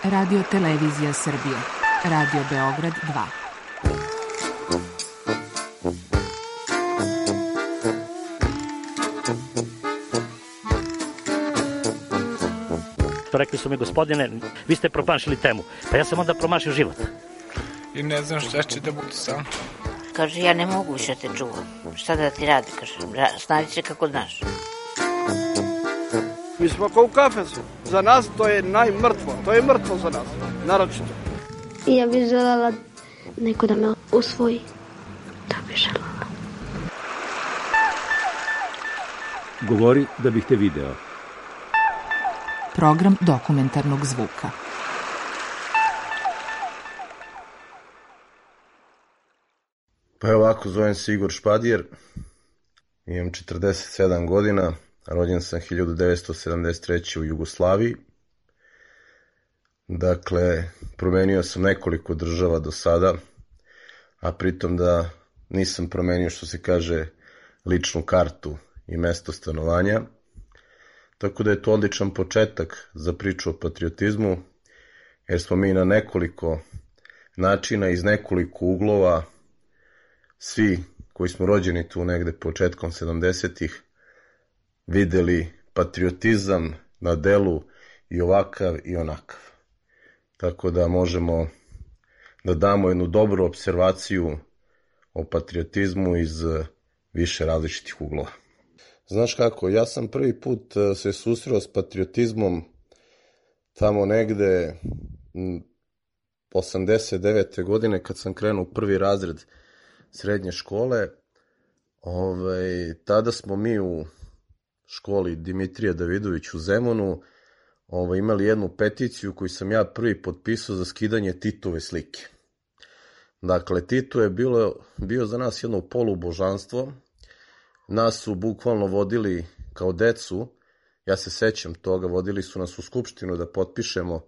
Radio Televizija Srbije. Radio Beograd 2. Rekli su mi, gospodine, vi ste promašili temu. Pa ja sam onda promašio život. I ne znam šta će da bude sam. Kaže, ja ne mogu više te čuvam. Šta da ti radi, kaže, snađi se kako znaš. Mi smo kao u kafesu. Za nas to je najmrtvo. To je mrtvo za nas, naročito. I ja bih želela neko da me usvoji. To bih želela. Govori da bih te video. Program dokumentarnog zvuka. Pa je ovako, zovem se Igor Špadijer, imam 47 godina, rođen sam 1973. u Jugoslaviji. Dakle, promenio sam nekoliko država do sada, a pritom da nisam promenio, što se kaže, ličnu kartu i mesto stanovanja. Tako da je to odličan početak za priču o patriotizmu, jer smo mi na nekoliko načina, iz nekoliko uglova, svi koji smo rođeni tu negde početkom 70-ih, videli patriotizam na delu i ovakav i onakav. Tako da možemo da damo jednu dobru observaciju o patriotizmu iz više različitih uglova. Znaš kako, ja sam prvi put se susreo s patriotizmom tamo negde 89. godine kad sam krenuo u prvi razred srednje škole. Tada smo mi u školi Dimitrija Davidović u Zemunu imali jednu peticiju koju sam ja prvi potpisao za skidanje Titove slike. Dakle, Tito je bio za nas jedno polubožanstvo. Nas su bukvalno vodili kao decu, ja se sećam toga, vodili su nas u skupštinu da potpišemo,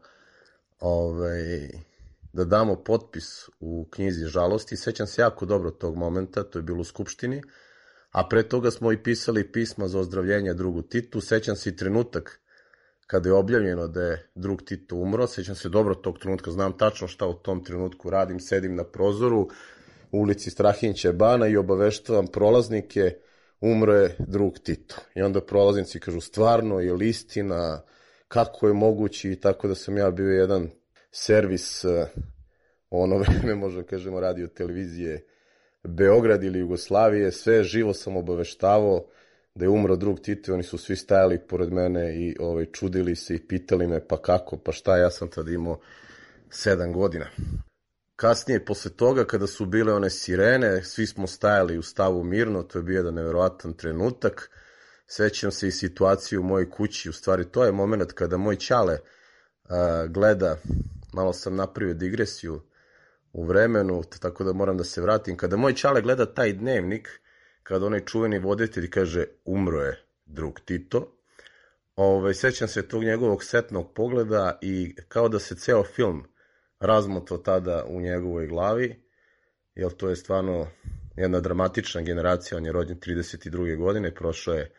da damo potpis u knjizi žalosti. Sećam se jako dobro tog momenta, to je bilo u skupštini, a pre toga smo i pisali pisma za ozdravljenje drugu Titu. Sećam se i trenutak kada je objavljeno da je drug Tito umro, sećam se dobro tog trenutka, znam tačno šta u tom trenutku radim, sedim na prozoru u ulici Strahinjića Bana i obaveštavam prolaznike, umro je drug Tito. I onda prolaznici kažu, stvarno, je li istina, kako je moguće, i tako da sam ja bio jedan servis u ono vreme, možemo kažemo, radio televizije Beograd ili Jugoslavije, sve živo sam obaveštavao da je umro drug Tito. Oni su svi stajali pored mene i čudili se i pitali me, pa kako, pa šta, ja sam tada imao 7 godina. Kasnije, posle toga, kada su bile one sirene, svi smo stajali u stavu mirno, to je bio jedan neverovatan trenutak. Sećam se i situaciju u mojoj kući, u stvari to je moment kada moj ćale gleda, malo sam napravio digresiju u vremenu, tako da moram da se vratim. Kada moj ćale gleda taj dnevnik, kada onaj čuveni voditelj kaže umro je drug Tito, sećam se tog njegovog setnog pogleda i kao da se ceo film razmotao tada u njegovoj glavi, jer to je stvarno jedna dramatična generacija. On je rođen 32. godine, prošao je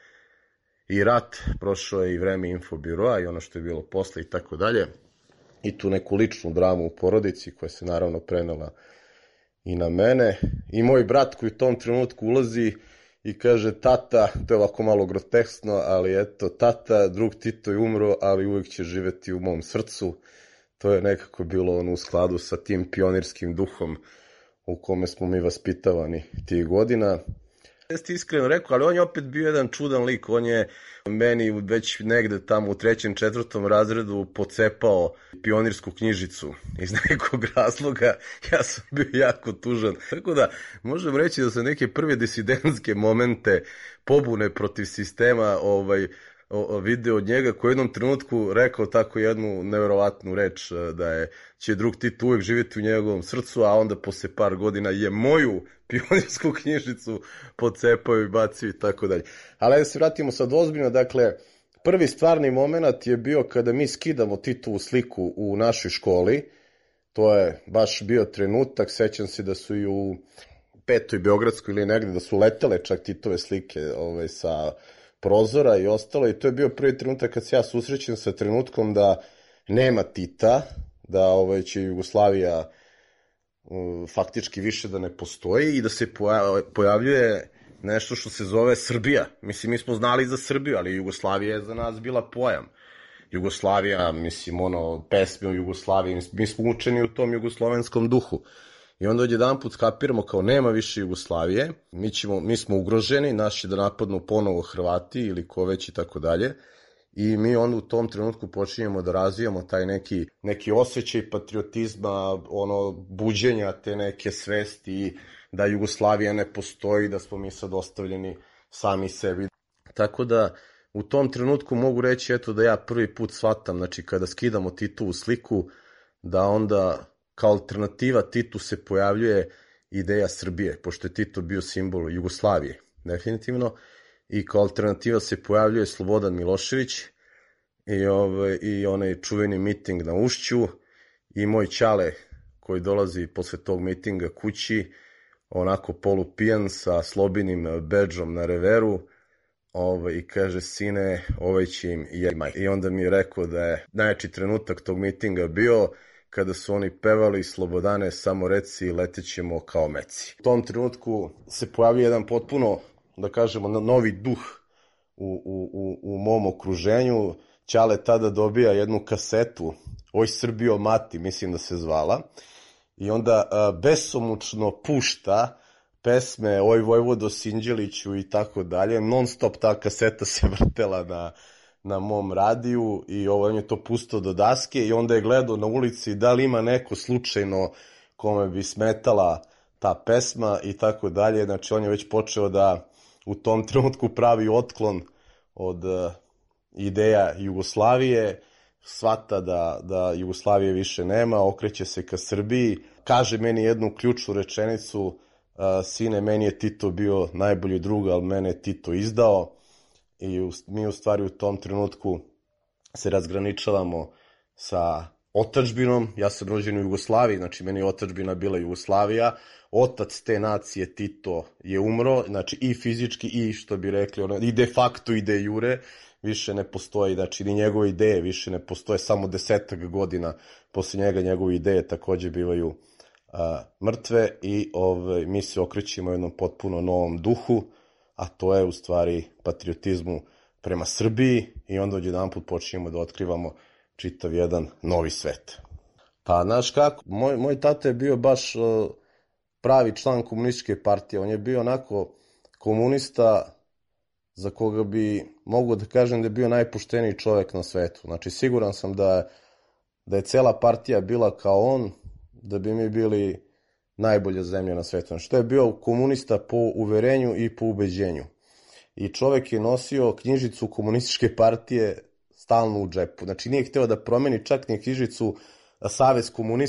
i rat, prošao je i vreme infobiroa i ono što je bilo posle i tako dalje. I tu neku ličnu dramu u porodici koja se naravno prenela i na mene. I moj brat koji u tom trenutku ulazi i kaže, tata, to je ovako malo groteskno, ali eto, tata, drug Tito je umro, ali uvijek će živeti u mom srcu. To je nekako bilo u skladu sa tim pionirskim duhom u kome smo mi vaspitavani tih godina. Jeste iskreno rekao, ali on je opet bio jedan čudan lik. On je meni već negde tamo u 3. 4. razredu pocepao pionirsku knjižicu. Iz nekog razloga ja sam bio jako tužan. Tako da možem reći da sam neke prve disidentske momente pobune protiv sistema video od njega, koji u jednom trenutku rekao tako jednu neverovatnu reč, da će drug Tito uvijek živjeti u njegovom srcu, a onda posle par godina je moju pionirsku knjižicu pocepao i bacio i tako dalje. Ali da se vratimo sad ozbiljno, dakle, prvi stvarni moment je bio kada mi skidamo Titovu sliku u našoj školi. To je baš bio trenutak, sećam se da su i u 5. Beogradskoj ili negde, da su letele čak Titove slike sa prozora i ostalo, i to je bio prvi trenutak kad se ja susrećem sa trenutkom da nema Tita, da će Jugoslavija faktički više da ne postoji i da se pojavljuje nešto što se zove Srbija. Mislim, mi smo znali za Srbiju, ali Jugoslavija je za nas bila pojam. Jugoslavija, mislim, pesme o Jugoslaviji, mi smo učeni u tom jugoslovenskom duhu. I onda odjedan put skapiramo kao nema više Jugoslavije, mi smo ugroženi, nas će da napadnu ponovo Hrvati ili ko već i tako dalje. I mi onda u tom trenutku počinjemo da razvijamo taj neki osjećaj patriotizma, buđenja te neke svesti da Jugoslavija ne postoji, da smo mi sad ostavljeni sami sebi. Tako da u tom trenutku mogu reći da ja prvi put shvatam, znači kada skidamo Titovu sliku, da onda kao alternativa Titu se pojavljuje ideja Srbije, pošto je Tito bio simbol Jugoslavije, definitivno, i kao alternativa se pojavljuje Slobodan Milošević i onaj čuveni miting na Ušću i moj ćale koji dolazi posle tog mitinga kući, onako polupijan sa Slobinim bedžom na reveru, i kaže, sine, će im jemaj. I onda mi je rekao da je najjači trenutak tog mitinga bio kada su oni pevali Slobodane, samo reci, letećemo kao meci. U tom trenutku se pojavio jedan potpuno, da kažemo, novi duh u mom okruženju. Ćale tada dobija jednu kasetu, Oj Srbijo mati, mislim da se zvala, i onda besomučno pušta pesme Oj Vojvodo Sinđeliću i tako dalje. Non stop ta kaseta se vrtela na mom radiju i on je to pustao do daske i onda je gledao na ulici da li ima neko slučajno kome bi smetala ta pesma i tako dalje. Znači on je već počeo da u tom trenutku pravi otklon od ideja Jugoslavije, shvata da Jugoslavije više nema, okreće se ka Srbiji, kaže meni jednu ključnu rečenicu, sine, meni je Tito bio najbolji drug, ali mene je Tito izdao, i mi u stvari u tom trenutku se razgraničavamo sa otadžbinom. Ja sam rođen u Jugoslaviji, znači meni je otadžbina bila Jugoslavija, otac te nacije Tito je umro, znači i fizički i što bi rekli, i de facto i de jure, više ne postoji, znači ni njegove ideje više ne postoje, samo 10 godina posle njega njegove ideje takođe bivaju mrtve i mi se okrećemo jednom potpuno novom duhu, a to je u stvari patriotizmu prema Srbiji i onda odjedan put počinjemo da otkrivamo čitav jedan novi svet. Pa, znaš kako, moj tata je bio baš pravi član komunističke partije, on je bio onako komunista za koga bi mogu da kažem da je bio najpošteniji čovek na svetu. Znači, siguran sam da je cela partija bila kao on, da bi mi bili najbolja zemlja na svetu. Znači, to je bio komunista po uverenju i po ubeđenju. I čovek je nosio knjižicu komunističke partije stalno u džepu. Znači, nije hteo da promeni čak ni knjižicu Savez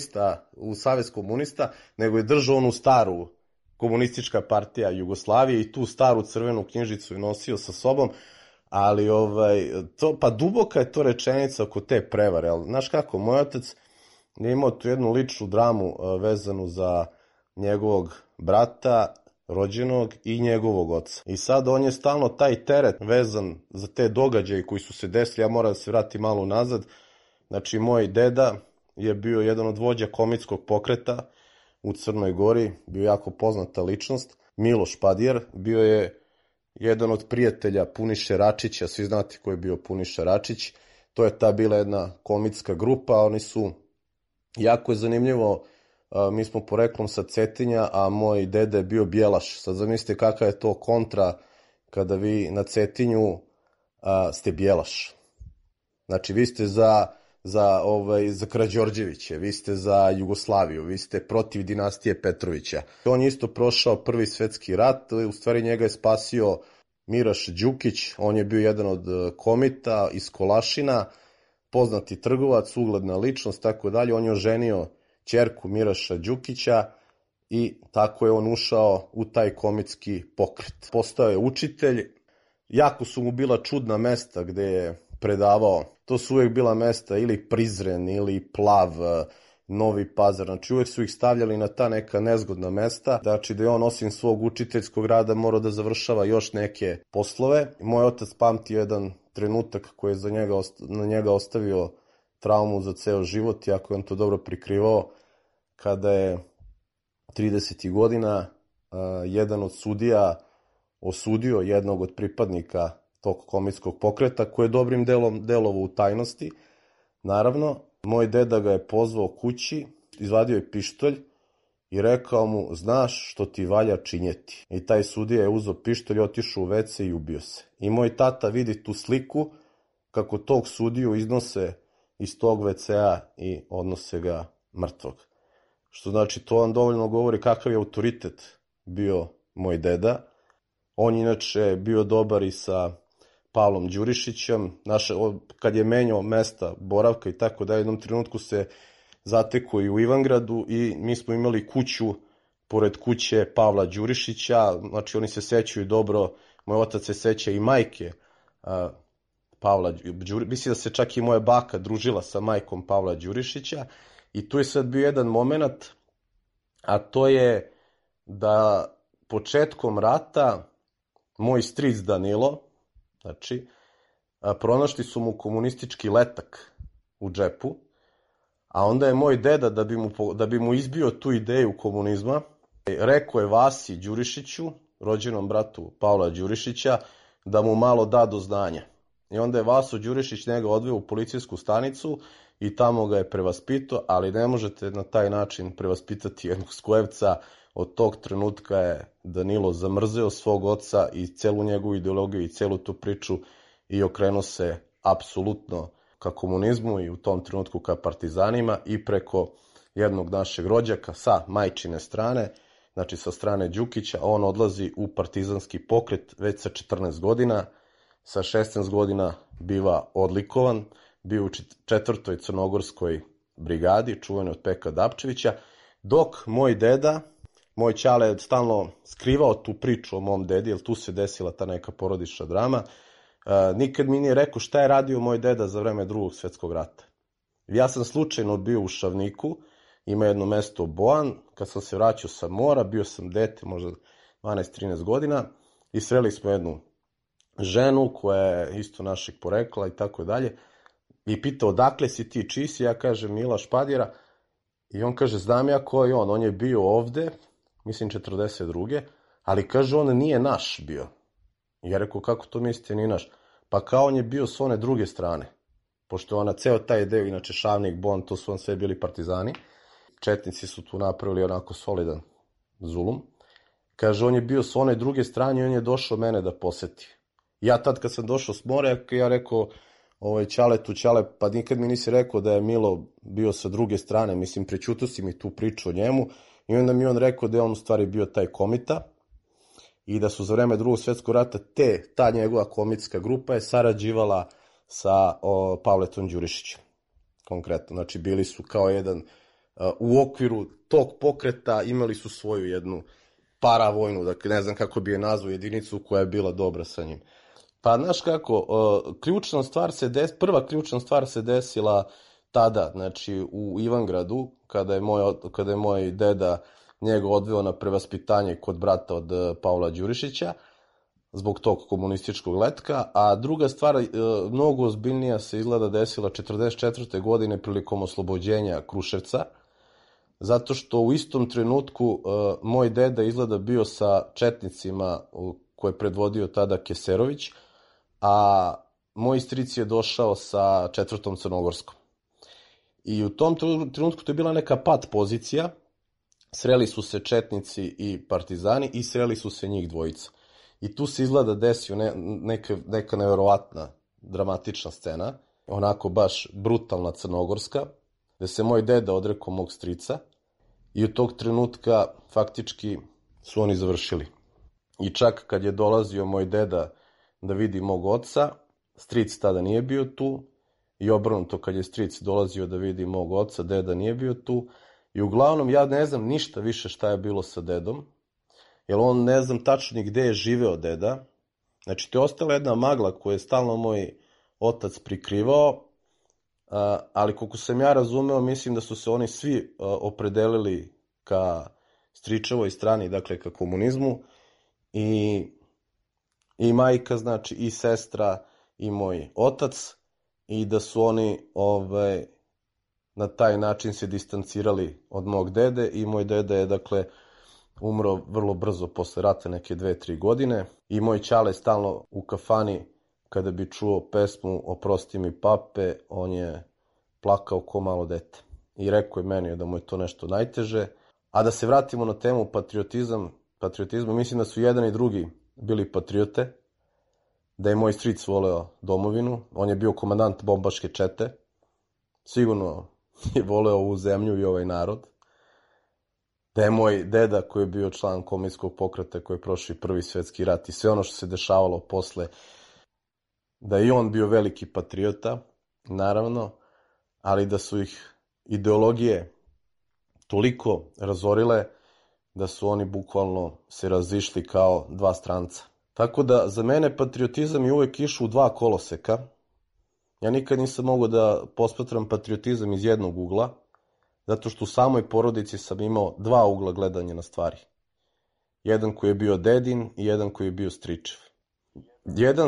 komunista, nego je držao onu staru komunistička partija Jugoslavije i tu staru crvenu knjižicu je nosio sa sobom, ali pa duboka je to rečenica oko te prevare. Ali, znaš kako, moj otac je imao tu jednu ličnu dramu vezanu za njegovog brata, rođenog i njegovog oca. I sad on je stalno taj teret vezan za te događaje koji su se desili, ja moram da se vratim malo nazad. Znači, moj deda je bio jedan od vođa komitskog pokreta u Crnoj Gori, bio jako poznata ličnost. Miloš Padjer bio je jedan od prijatelja Puniše Račića, svi znate ko je bio Puniša Račić. To je ta bila jedna komitska grupa, oni su, jako je zanimljivo, mi smo poreklom sa Cetinja, a moj deda je bio Bjelaš. Sad zamislite kakva je to kontra kada vi na Cetinju ste Bjelaš. Znači, vi ste za Karađorđeviće, vi ste za Jugoslaviju, vi ste protiv dinastije Petrovića. On je isto prošao Prvi svetski rat, u stvari njega je spasio Miraš Đukić, on je bio jedan od komita iz Kolašina, poznati trgovac, ugledna ličnost, tako dalje. On je oženio ćerku Miraša Đukića i tako je on ušao u taj komitski pokret. Postao je učitelj, jako su mu bila čudna mesta gde je predavao. To su uvek bila mesta ili Prizren, ili Plav, Novi Pazar. Znači, uvek su ih stavljali na ta neka nezgodna mesta. Znači, da je on osim svog učiteljskog rada morao da završava još neke poslove. Moj otac pamti jedan trenutak koji je na njega ostavio traumu za ceo život, iako je on to dobro prikrivao, kada je 30. godina jedan od sudija osudio jednog od pripadnika tog komitskog pokreta, koji je dobrim delom delovao u tajnosti. Naravno, moj deda ga je pozvao kući, izvadio je pištolj i rekao mu, znaš što ti valja činjeti. I taj sudija je uzeo pištolj, otišao u WC i ubio se. I moj tata vidi tu sliku kako tog sudiju iznose iz tog WC-a i odnose ga mrtvog. Što znači, to vam dovoljno govori kakav je autoritet bio moj deda. On inače bio dobar i sa Pavlom Đurišićem. Kad je menjao mesta boravka i tako da, jednom trenutku se zatekao i u Ivangradu i mi smo imali kuću pored kuće Pavla Đurišića. Znači, oni se sećaju dobro, moj otac se seća i majke Pavla Đurišića. Mislim da se čak i moja baka družila sa majkom Pavla Đurišića. I tu je sad bio jedan moment, a to je da početkom rata moj stric Danilo, znači, pronašli su mu komunistički letak u džepu, a onda je moj deda, da bi mu izbio tu ideju komunizma, rekao je Vasi Đurišiću, rođenom bratu Pavla Đurišića, da mu malo da do znanja. I onda je Vaso Đurišić njega odveo u policijsku stanicu i tamo ga je prevaspitao, ali ne možete na taj način prevaspitati jednog skojevca. Od tog trenutka je Danilo zamrzeo svog oca i celu njegovu ideologiju i celu tu priču i okrenuo se apsolutno ka komunizmu i u tom trenutku ka partizanima i preko jednog našeg rođaka sa majčine strane, znači sa strane Đukića, on odlazi u partizanski pokret već sa 14 godina, sa 16 godina biva odlikovan, bio u 4. crnogorskoj brigadi, čuveni od Peka Dapčevića, dok moj deda, moj ćale je stalno skrivao tu priču o mom dedi, jer tu se desila ta neka porodična drama. Nikad mi nije rekao šta je radio moj deda za vreme Drugog svjetskog rata. Ja sam slučajno bio u Šavniku, ima jedno mesto Boan, kad sam se vraćao sa mora, bio sam dete, možda 12-13 godina, i sreli smo jednu ženu koja je isto našeg porekla i tako dalje, i pitao, odakle si ti, čiji si? Ja kažem, Mila Špadjera, i on kaže, znam ja ko je on je bio ovde, mislim 42. ali kaže, on nije naš bio. I ja rekao, kako to mislite, nije naš? Pa kao on je bio s one druge strane, pošto ona ceo taj deo, inače Šavnik, Bon, to su on sve bili partizani, četnici su tu napravili onako solidan zulum. Kaže, on je bio s one druge strane i on je došao mene da poseti. Ja tad kad sam došao s mora, ja rekao, Ćale, pa nikad mi nisi rekao da je Milo bio sa druge strane, mislim, prećutao si mi tu priču o njemu, i onda mi on rekao da je on u stvari bio taj komita i da su za vreme Drugog svjetskog rata ta njegova komitska grupa je sarađivala sa Pavletom Đurišićem, konkretno. Znači, bili su kao jedan, u okviru tog pokreta imali su svoju jednu paravojnu, dakle, ne znam kako bi je nazvao, jedinicu koja je bila dobra sa njim. Pa, znaš kako, prva ključna stvar se desila tada, znači u Ivangradu, kada je moj deda njega odveo na prevaspitanje kod brata od Pavla Đurišića, zbog tog komunističkog letka, a druga stvar, mnogo ozbiljnija se izgleda desila 44. godine prilikom oslobođenja Kruševca, zato što u istom trenutku moj deda izgleda bio sa četnicima koje je predvodio tada Keserović, a moj stric je došao sa 4. crnogorskom. I u tom trenutku to je bila neka pat pozicija, sreli su se četnici i partizani i sreli su se njih dvojica. I tu se izgleda desio neka neverovatna dramatična scena, onako baš brutalna crnogorska, gde se moj deda odrekao mog strica i od tog trenutka faktički su oni završili. I čak kad je dolazio moj deda da vidi mog oca, stric tada nije bio tu, i obrnuto, kad je stric dolazio da vidi mog oca, deda nije bio tu. I uglavnom ja ne znam ništa više šta je bilo sa dedom, jer on ne znam tačno ni gde je živeo deda. Znači, to je ostala jedna magla koju je stalno moj otac prikrivao, ali koliko sam ja razumeo, mislim da su se oni svi opredelili ka stričevoj strani, dakle ka komunizmu, i majka, znači, i sestra, i moj otac. i da su oni na taj način se distancirali od mog dede i moj deda je dakle umro vrlo brzo posle rata, neke 2-3 godine i moj ćale stalno u kafani kada bi čuo pesmu Oprosti mi pape, on je plakao ko malo dete i rekao je meni da mu je to nešto najteže. A da se vratimo na temu patriotizma, mislim da su jedan i drugi bili patriote, da je moj stric voleo domovinu, on je bio komandant bombaške čete, sigurno je voleo ovu zemlju i ovaj narod, da je moj deda koji je bio član komunističkog pokreta koji je prošao Prvi svetski rat i sve ono što se dešavalo posle, da je i on bio veliki patriota, naravno, ali da su ih ideologije toliko razorile da su oni bukvalno se razišli kao dva stranca. Tako da za mene patriotizam je uvek išao u dva koloseka. Ja nikad nisam mogao da posmatram patriotizam iz jednog ugla, zato što u samoj porodici sam imao dva ugla gledanja na stvari. Jedan koji je bio dedin i jedan koji je bio stričev. Jedan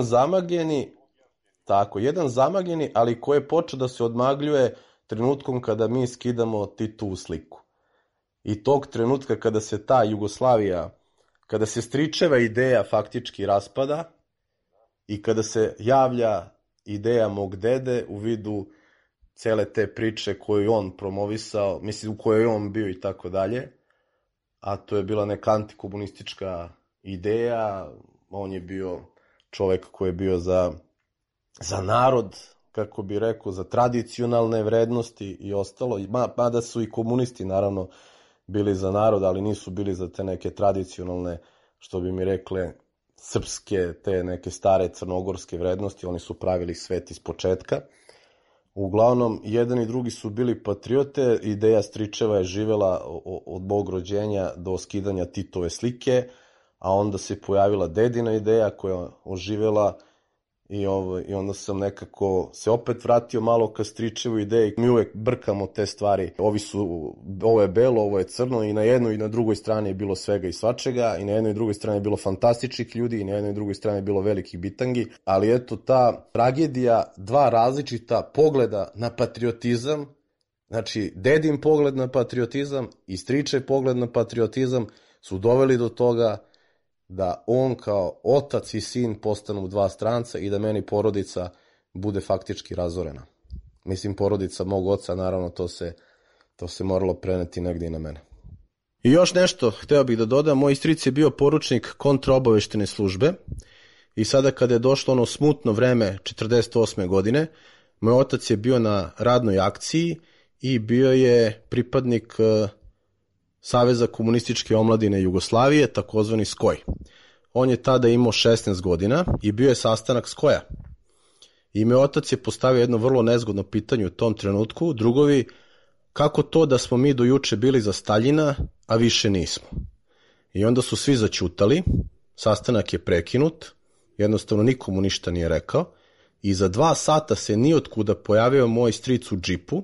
zamagljeni, ali koji je počeo da se odmagljuje trenutkom kada mi skidamo Titovu sliku. I tog trenutka kada se ta Jugoslavija, kada se stričeva ideja faktički raspada i kada se javlja ideja mog dede u vidu cele te priče koju on promovisao, mislim u kojoj on bio i tako dalje, a to je bila neka antikomunistička ideja, on je bio čovek koji je bio za narod, kako bi rekao, za tradicionalne vrednosti i ostalo, mada su i komunisti naravno bili za narod, ali nisu bili za te neke tradicionalne, što bi mi rekle, srpske, te neke stare crnogorske vrednosti, oni su pravili svet iz početka. Uglavnom, jedan i drugi su bili patriote, ideja stričeva je živela od mog rođenja do skidanja Titove slike, a onda se pojavila dedina ideja koja je oživela i onda sam nekako se opet vratio malo ka stričevu ideji. Mi uvek brkamo te stvari. Ovo je belo, ovo je crno i na jednoj i na drugoj strani je bilo svega i svačega i na jednoj i drugoj strani je bilo fantastičnih ljudi i na jednoj i drugoj strani je bilo velikih bitangi. Ali eto, ta tragedija, dva različita pogleda na patriotizam, znači dedin pogled na patriotizam i stričev pogled na patriotizam su doveli do toga da on kao otac i sin postanu dva stranca i da meni porodica bude faktički razorena. Mislim, porodica mog oca, naravno, to se moralo preneti negdje i na mene. I još nešto, hteo bih da dodam, moj stric je bio poručnik kontraobaveštene službe i sada kada je došlo ono smutno vreme 48. godine, moj otac je bio na radnoj akciji i bio je pripadnik Saveza komunističke omladine Jugoslavije, takozvani SKOJ. On je tada imao 16 godina i bio je sastanak SKOJ-a. I moj otac je postavio jedno vrlo nezgodno pitanje u tom trenutku. Drugovi, kako to da smo mi do juče bili za Staljina, a više nismo? I onda su svi zaćutali, sastanak je prekinut, jednostavno nikomu ništa nije rekao i za 2 sata se nijotkuda pojavio moj stric u džipu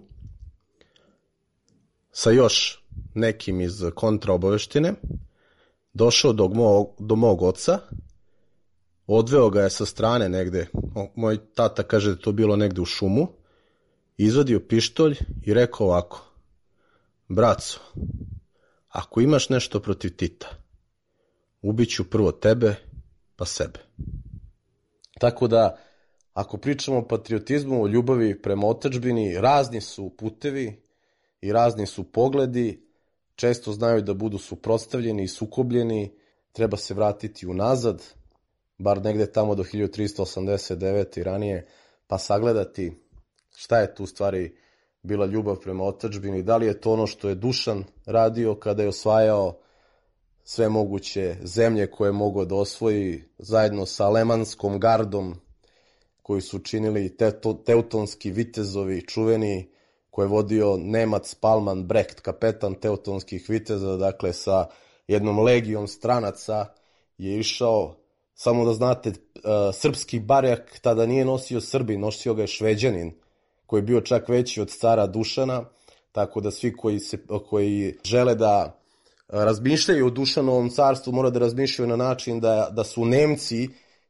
sa još nekim iz kontraobaveštine, došao do mog oca, odveo ga je sa strane negde, moj tata kaže da je to bilo negde u šumu, izvadio pištolj i rekao ovako: braco, ako imaš nešto protiv Tita, ubiću prvo tebe, pa sebe. Tako da, ako pričamo o patriotizmu, o ljubavi prema otadžbini, razni su putevi i razni su pogledi, često znaju da budu suprotstavljeni i sukobljeni, treba se vratiti unazad, bar negde tamo do 1389. i ranije, pa sagledati šta je tu u stvari bila ljubav prema otadžbini, da li je to ono što je Dušan radio kada je osvajao sve moguće zemlje koje je mogao da osvoji zajedno sa Lemanskom gardom koju su činili teutonski vitezovi čuveni, koje je vodio Nemac Palman Brecht, kapetan teutonskih viteza, dakle sa jednom legijom stranaca je išao, samo da znate, srpski barjak tada nije nosio Srbin, nosio ga je Šveđanin, koji je bio čak veći od cara Dušana, tako da svi koji žele da razmišljaju o Dušanovom carstvu mora da razmišljaju na način da su Nemci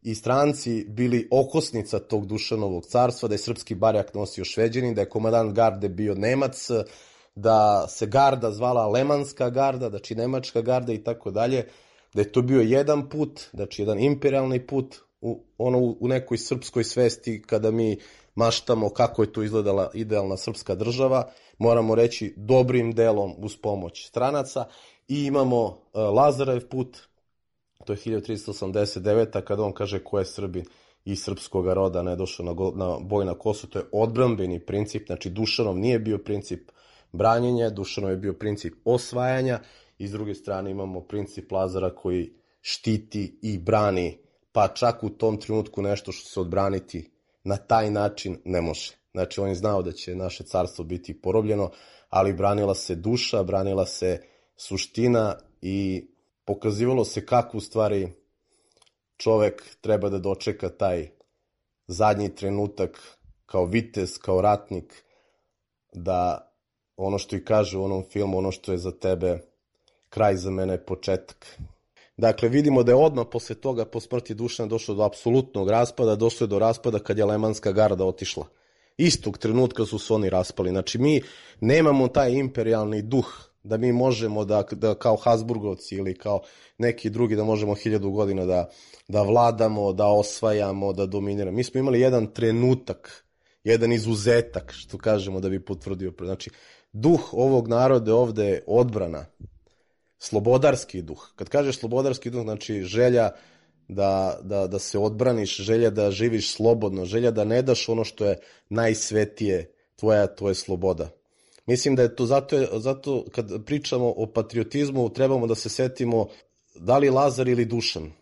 i stranci bili okosnica tog Dušanovog carstva, da je srpski barjak nosio Šveđanin, da je komandant garde bio Nemac, da se garda zvala Lemanska garda, znači nemačka garda i tako dalje, da je to bio jedan put, znači jedan imperialni put u nekoj srpskoj svesti kada mi maštamo kako je to izgledala idealna srpska država, moramo reći dobrim delom uz pomoć stranaca i imamo Lazarev put, to je 1389. kada on kaže ko je Srbin iz srpskog roda, ne došao na boj na Kosovo, to je odbrambeni princip, znači Dušanov nije bio princip branjenja, Dušanov je bio princip osvajanja i s druge strane imamo princip Lazara koji štiti i brani, pa čak u tom trenutku nešto što se odbraniti na taj način ne može. Znači on je znao da će naše carstvo biti porobljeno, ali branila se duša, branila se suština i pokazivalo se kako u stvari čovek treba da dočeka taj zadnji trenutak kao vitez, kao ratnik, da ono što i kaže u onom filmu, ono što je za tebe kraj, za mene je početak. Dakle, vidimo da je odmah posle toga, po smrti Dušana, došlo do apsolutnog raspada, došlo je do raspada kad je Lemanska garda otišla. Istog trenutka su se oni raspali. Znači, mi nemamo taj imperialni duh da mi možemo da kao Habsburgovci ili kao neki drugi da možemo 1000 godina da vladamo, da osvajamo, da dominiramo. Mi smo imali jedan trenutak, jedan izuzetak, što kažemo da bi potvrdio. Znači, duh ovog naroda ovde je odbrana, slobodarski duh. Kad kažeš slobodarski duh, znači želja da se odbraniš, želja da živiš slobodno, želja da ne daš ono što je najsvetije, tvoja sloboda. Mislim da je to zato kad pričamo o patriotizmu trebamo da se setimo da li Lazar ili Dušan.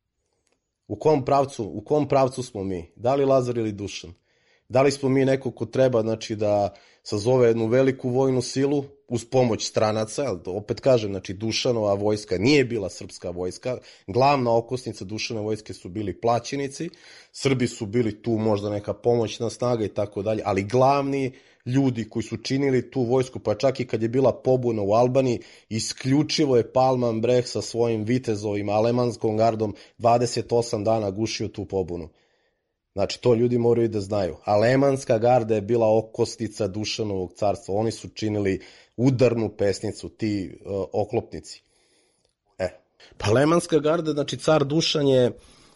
U kom pravcu smo mi? Da li Lazar ili Dušan? Da li smo mi neko ko treba, znači, da sazove jednu veliku vojnu silu uz pomoć stranaca? Opet kažem, znači, Dušanova vojska nije bila srpska vojska. Glavna okosnica Dušanove vojske su bili plaćenici. Srbi su bili tu možda neka pomoćna snaga i tako dalje, ali glavni ljudi koji su činili tu vojsku, pa čak i kad je bila pobuna u Albaniji, isključivo je Palman Breh sa svojim vitezovima, alemanskom gardom, 28 dana gušio tu pobunu. Znači, to ljudi moraju da znaju. Alemanska garda je bila okosnica Dušanovog carstva. Oni su činili udarnu pesnicu, ti oklopnici. Pa Alemanska garda, znači car Dušan je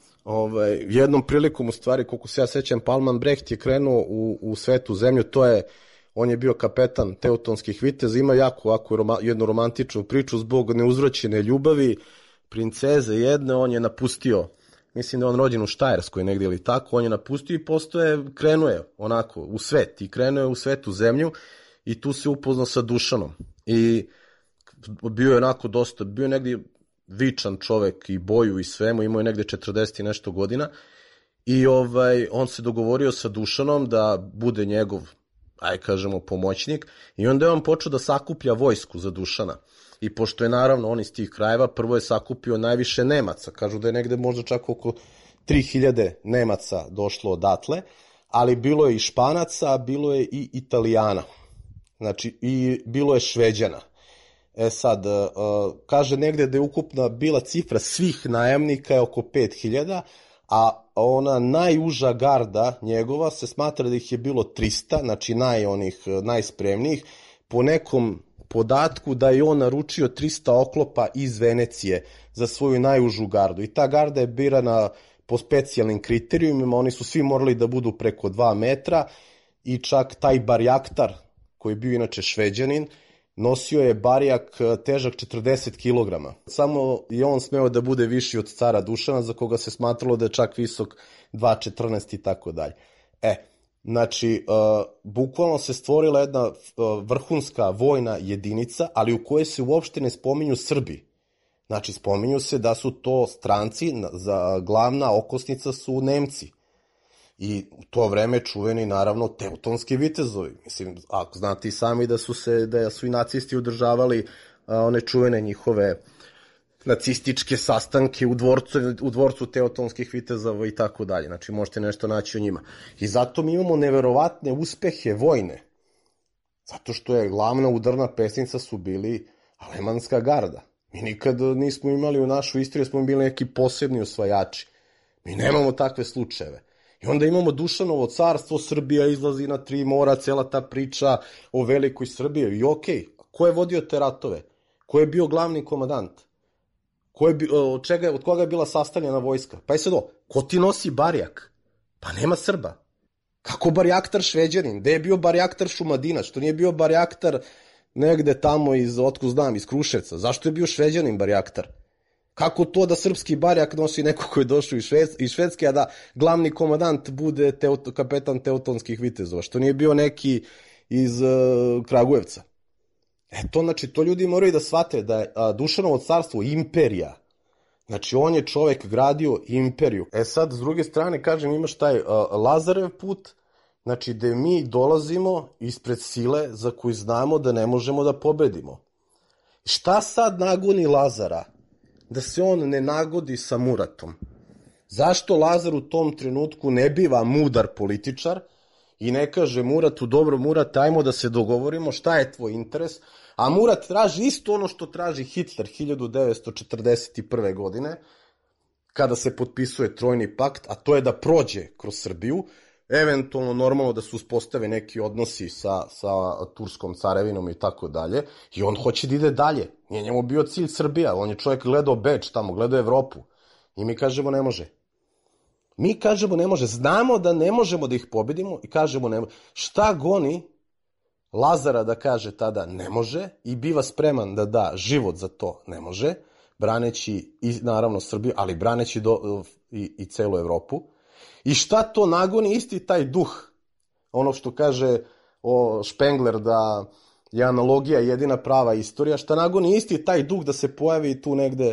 jednom prilikom, u stvari, koliko se ja sećam, Palman Brecht je krenuo u svetu zemlju, on je bio kapetan teutonskih viteza, ima jednu romantičnu priču zbog neuzvraćene ljubavi princeze jedne, on je napustio, mislim da je on rođen u Štajerskoj negdje ili tako, on je napustio i krenuo je onako u svet i krenuo je u svetu zemlju i tu se upoznao sa Dušanom i bio je onako dosta, bio je negdje vičan čovek i boju i svemu, imao je negde 40 i nešto godina i on se dogovorio sa Dušanom da bude njegov, kažemo, pomoćnik i onda je on počeo da sakuplja vojsku za Dušana. I pošto je naravno on iz tih krajeva, prvo je sakupio najviše Nemaca, kažu da je negde možda čak oko 3000 Nemaca došlo odatle, ali bilo je i Španaca, bilo je i Italijana, znači i bilo je Šveđana. Sad, kaže negde da je ukupna bila cifra svih najamnika je oko 5000, a ona najuža garda njegova se smatra da ih je bilo 300, znači najspremnijih, po nekom podatku da je on naručio 300 oklopa iz Venecije za svoju najužu gardu. I ta garda je birana po specijalnim kriterijumima, oni su svi morali da budu preko 2 metra i čak taj barjaktar, koji je bio inače Šveđanin, nosio je barjak težak 40 kg. Samo je on smeo da bude viši od cara Dušana, za koga se smatralo da je čak visok 2,14 i tako dalje. Znači, bukvalno se stvorila jedna vrhunska vojna jedinica, ali u kojoj se uopšte ne spominju Srbi. Znači, spominju se da su to stranci, glavna okosnica su Nemci. I u to vreme čuveni, naravno, teutonski vitezovi. Mislim, ako znate i sami da su i nacisti održavali one čuvene njihove nacističke sastanke u dvorcu teutonskih vitezova i tako dalje. Znači, možete nešto naći o njima. I zato mi imamo neverovatne uspehe vojne. Zato što je glavna udarna pesnica su bili Alemanska garda. Mi nikad nismo imali u našoj istoriji, smo bili neki posebni osvajači. Mi nemamo takve slučajeve. I onda imamo Dušanovo carstvo, Srbija izlazi na 3 mora, cela ta priča o velikoj Srbiji. I okej, ko je vodio te ratove? Ko je bio glavni komandant? Od koga je bila sastavljena vojska? Pa je sad ko ti nosi barjak? Pa nema Srba. Kako barjaktar Šveđanin? Gde je bio barjaktar Šumadinac? Što nije bio barjaktar negde tamo iz Kruševca? Zašto je bio Šveđanin barjaktar? Kako to da srpski barjak nosi neko ko je došao iz Švedske, a da glavni komandant bude kapetan Teutonskih vitezova? Što nije bio neki iz Kragujevca? To ljudi moraju da shvate da je Dušanovo carstvo imperija. Znači, on je čovek gradio imperiju. Sad, s druge strane, kažem, imaš taj Lazarev put, znači, gde mi dolazimo ispred sile za koju znamo da ne možemo da pobedimo. Šta sad nagoni Lazara? Da se on ne nagodi sa Muratom. Zašto Lazar u tom trenutku ne biva mudar političar i ne kaže Muratu, dobro Murat, ajmo da se dogovorimo, šta je tvoj interes? A Murat traži isto ono što traži Hitler 1941. godine, kada se potpisuje Trojni pakt, a to je da prođe kroz Srbiju, eventualno normalno da se uspostave neki odnosi sa Turskom carevinom i tako dalje, i on hoće da ide dalje. Nije njemu bio cilj Srbija, on je čovjek gledao Beč tamo, gledao Evropu. I mi kažemo ne može. Znamo da ne možemo da ih pobedimo i kažemo ne može. Šta goni Lazara da kaže tada ne može i biva spreman da da život za to ne može, braneći i naravno Srbiju, ali braneći i celu Evropu. I šta to nagoni? Isti taj duh, ono što kaže Špengler da je analogija jedina prava istorija, šta nagoni isti taj duh da se pojavi tu negde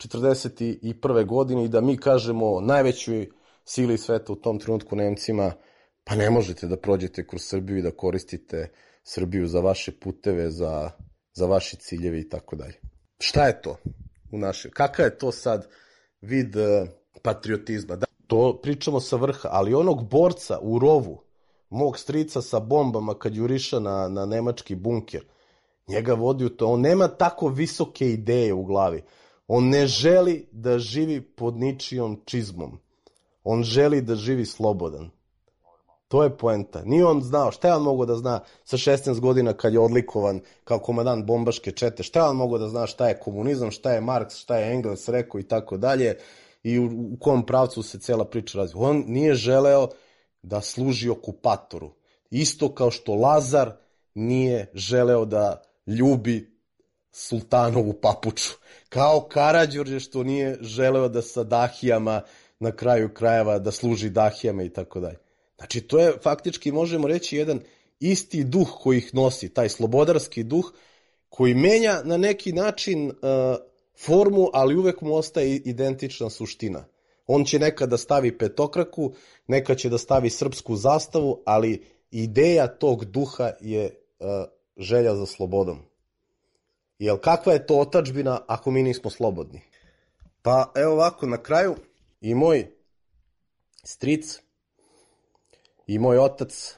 41. godine i da mi kažemo najvećoj sili sveta u tom trenutku Nemcima, pa ne možete da prođete kroz Srbiju i da koristite Srbiju za vaše puteve, za vaše ciljeve i tako dalje. Šta je to? Kakav je to sad vid patriotizma? To pričamo sa vrha, ali onog borca u rovu, mog strica sa bombama kad juriša na nemački bunker, njega vodi u to. On nema tako visoke ideje u glavi. On ne želi da živi pod ničijom čizmom. On želi da živi slobodan. To je poenta. Nije on znao, šta je on mogao da zna sa 16 godina kad je odlikovan kao komandant bombaške čete, šta je on mogao da zna šta je komunizam, šta je Marks, šta je Engels rekao i tako dalje i u kom pravcu se cela priča razvija. On nije želeo da služi okupatoru. Isto kao što Lazar nije želeo da ljubi sultanovu papuču. Kao Karađorđe što nije želeo da sa dahijama na kraju krajeva da služi dahijama i tako dalje. Znači, to je faktički, možemo reći, jedan isti duh koji ih nosi, taj slobodarski duh koji menja na neki način formu, ali uvek mu ostaje identična suština. On će nekad da stavi petokraku, nekad će da stavi srpsku zastavu, ali ideja tog duha je želja za slobodom. Jer kakva je to otadžbina ako mi nismo slobodni? Pa evo ovako, na kraju i moj stric, i moj otac,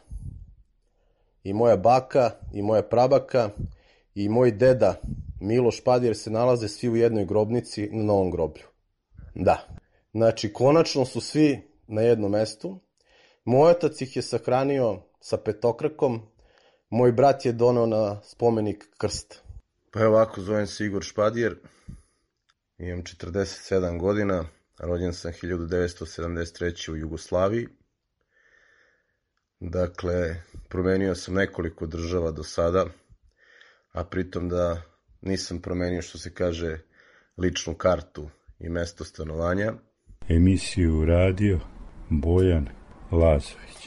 i moja baka, i moja prabaka, i moj deda Miloš Špadir se nalaze svi u jednoj grobnici na Novom groblju. Da. Znači, konačno su svi na jednom mestu. Moj otac ih je sahranio sa petokrakom, moj brat je doneo na spomenik krst. Pa evo ovako, zovem se Igor Špadir, imam 47 godina, rođen sam 1973. u Jugoslaviji. Dakle, promenio sam nekoliko država do sada, a pritom da nisam promenio, što se kaže, ličnu kartu i mesto stanovanja. Emisiju radio Bojan Lazović.